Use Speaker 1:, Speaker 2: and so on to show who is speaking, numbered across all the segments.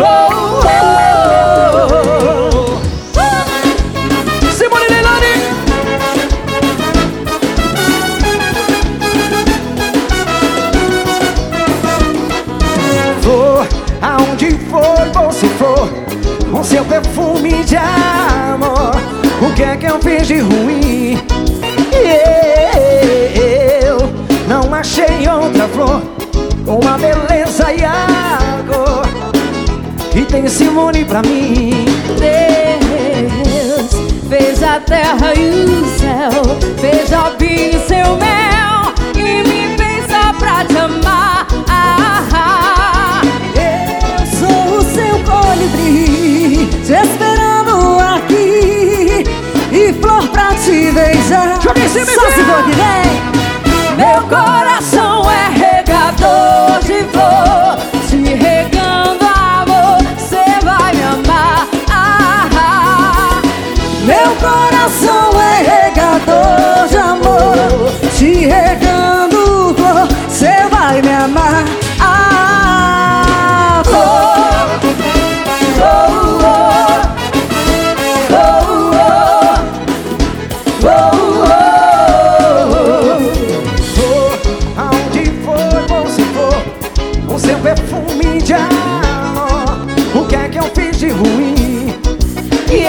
Speaker 1: Simone Leilani. For aonde for você for, com seu perfume de amor, o que é que eu fiz de ruim? Eu não achei outra flor com a beleza e a cor que tem Simone pra mim.
Speaker 2: Deus fez a terra e o céu, fez ao vinho seu mel e me fez só pra te amar.
Speaker 3: Eu sou o seu colibri, te esperando aqui, e flor pra te beijar. Só se for que vem.
Speaker 2: Meu coração é regador de flor, te regando amor, cê vai me amar.
Speaker 3: Meu coração é regador de amor, te regando flor, cê vai me amar.
Speaker 1: Seu perfume de amor, o que é que eu fiz de ruim? E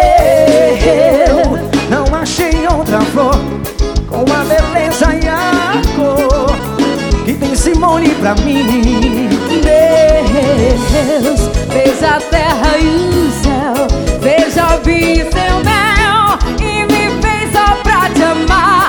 Speaker 1: eu não achei outra flor com a beleza e a cor que tem Simone pra mim.
Speaker 2: Deus fez a terra e o céu, fez ao vinho seu mel e me fez só pra te amar.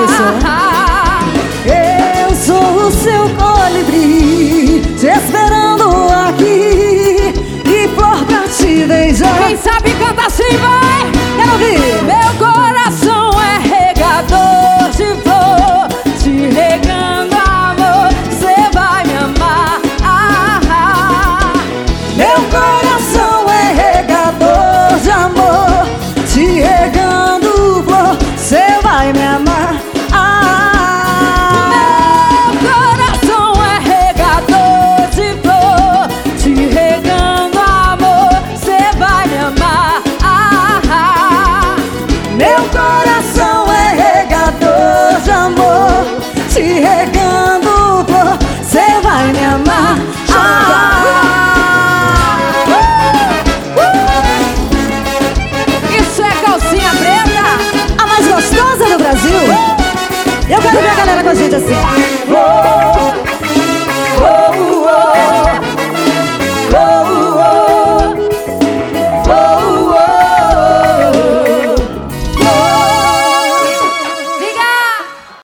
Speaker 3: Eu sou o seu colibri, te esperando aqui, e flor pra te beijar.
Speaker 2: Quem sabe canta assim, vai!
Speaker 3: Quero ouvir!
Speaker 2: Meu coração é regador de flor, te regando amor, cê vai me amar.
Speaker 3: Meu coração é regador de amor, te regando flor, cê vai me amar. Meu coração é regador de amor, te regando flor, cê vai me amar.
Speaker 2: Isso é calcinha preta,
Speaker 3: a mais gostosa do Brasil. Eu quero ver a galera com a gente assim.